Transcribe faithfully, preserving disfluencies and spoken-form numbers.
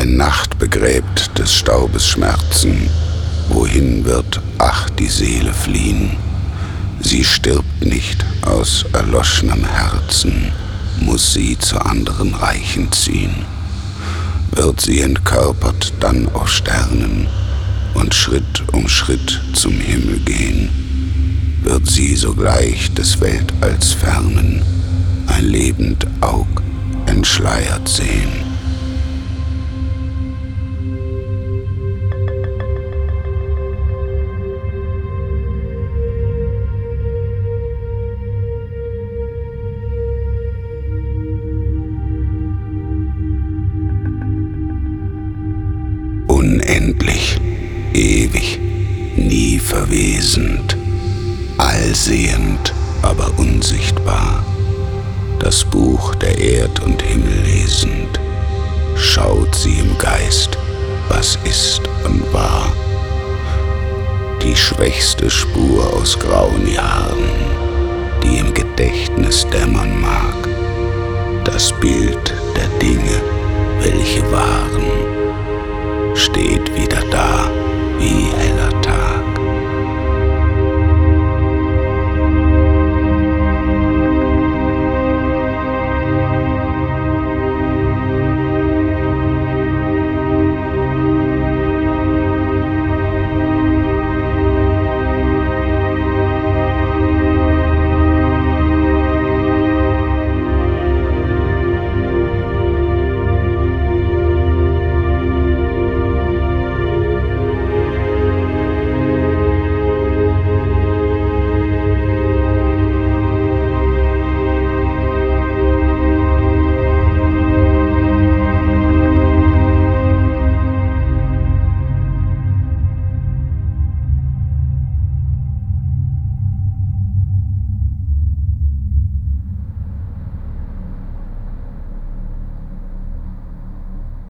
Wenn Nacht begräbt des Staubes Schmerzen, wohin wird, ach, die Seele fliehen? Sie stirbt nicht aus erloschnem Herzen, muss sie zu anderen Reichen ziehen. Wird sie entkörpert dann auf Sternen und Schritt um Schritt zum Himmel gehen, wird sie sogleich des Weltalls Fernen ein lebend Aug entschleiert sehen. Unendlich, ewig, nie verwesend, allsehend, aber unsichtbar, das Buch der Erd und Himmel lesend, schaut sie im Geist, was ist und war. Die schwächste Spur aus grauen Jahren, die im Gedächtnis dämmern mag, das Bild